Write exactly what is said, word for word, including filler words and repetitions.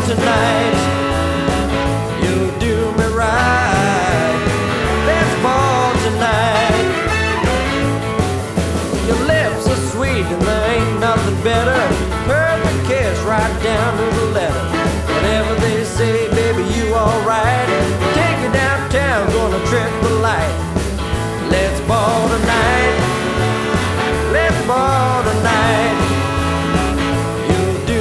tonight. You'll do me right. Let's ball tonight. Your lips are sweet and there ain't nothing better. Perfect kiss right down to the